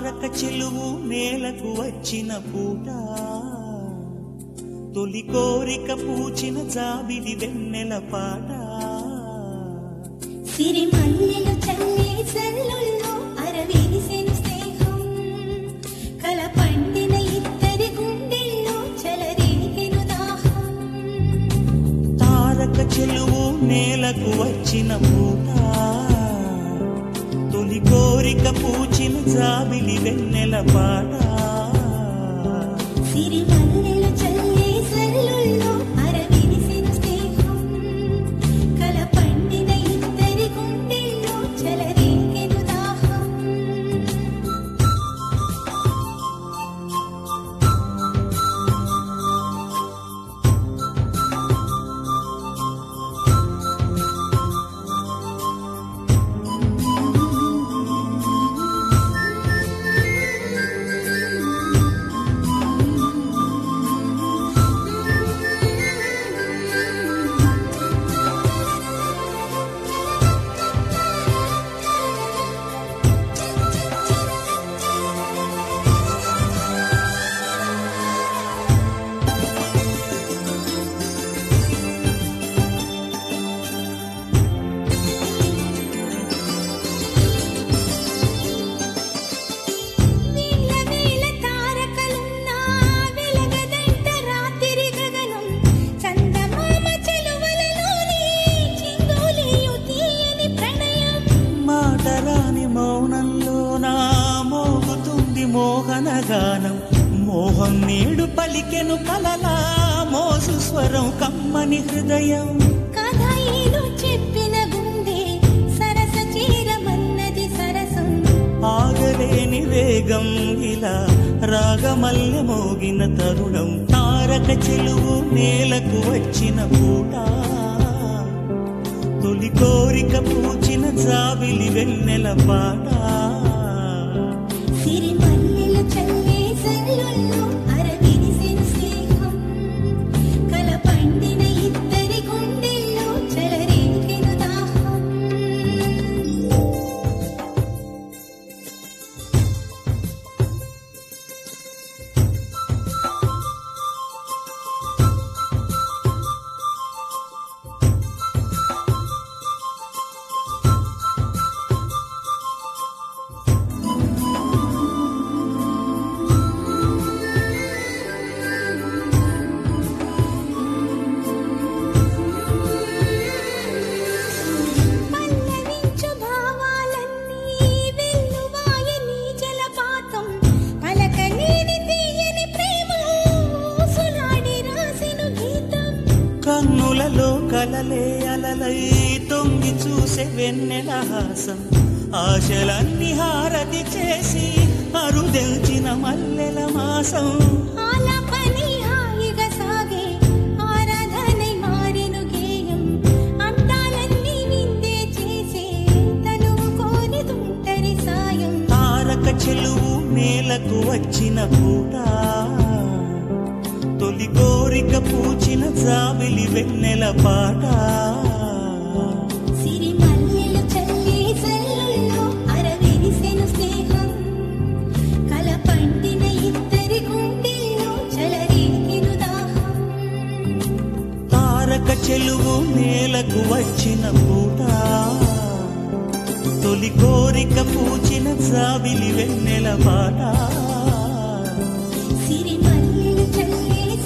తారక చెలువు నేలకు వచ్చిన పూట తొలి కోరిక పూచిన జాబిలి వెన్నెల పాట సిరిమల్లెలు చల్లే సల్లుల్లో అరవిరిసెను స్నేహం కల పండిన ఇద్దరి గుండెల్లో చెలరేగెను దాహం తారక చెలువు నేలకు వచ్చిన పూట తొలి కోరిక పూచిన జాబిలి వెన్నెల పాట సిరిమల్లెలు చల్లే సల్లుల్లో అరవిరిసెను స్నేహం కల పండిన ఇద్దరి గుండెల్లో చెలరేగెను దాహం మోహనగానం మోహం నేడు పలికెను కలలా మోసు స్వరం కమ్మని హృదయం కథ ఏదో చెప్పిన గుండె సరస చేరమన్నది సరసం ఆగలేని వేగం ఇలా రాగమల్లె మోగిన తరుణం తారక చెలువు నేలకు వచ్చిన పూట తొలి కోరిక పూచిన జాబిలి వెన్నెల పాట సిరిమల్లెలు చల్లే సల్లుల్లో అరవిరిసెను స్నేహం కల పండిన ఇద్దరి గుండెల్లో చెలరేగెను దాహం కన్నులలో కలలే అలలై తొంగి చూసే వెన్నెల హాసం ఆశలన్నీ హారతి చేసి అరుదెల్చిన మల్లెల మాసం ఆలాపని హాయిగా సాగే ఆరాధనై మారెను గేయం అందాలన్నీ విందే చేసే తనువు కోరి తుంటరి సాయం తారక చెలువు నేలకు వచ్చిన పూట తొలి కోరిక పూచిన జాబిలి వెన్నెల పాట సిరిమల్లెలు చల్లే సల్లుల్లో అరవిరిసెను స్నేహం కల పండిన ఇద్దరి గుండెల్లో చెలరేగెను దాహం తారక చెలువు నేలకు వచ్చిన పూట తొలి కోరిక పూచిన జాబిలి వెన్నెల పాట సిరిమల్లెలు చల్లే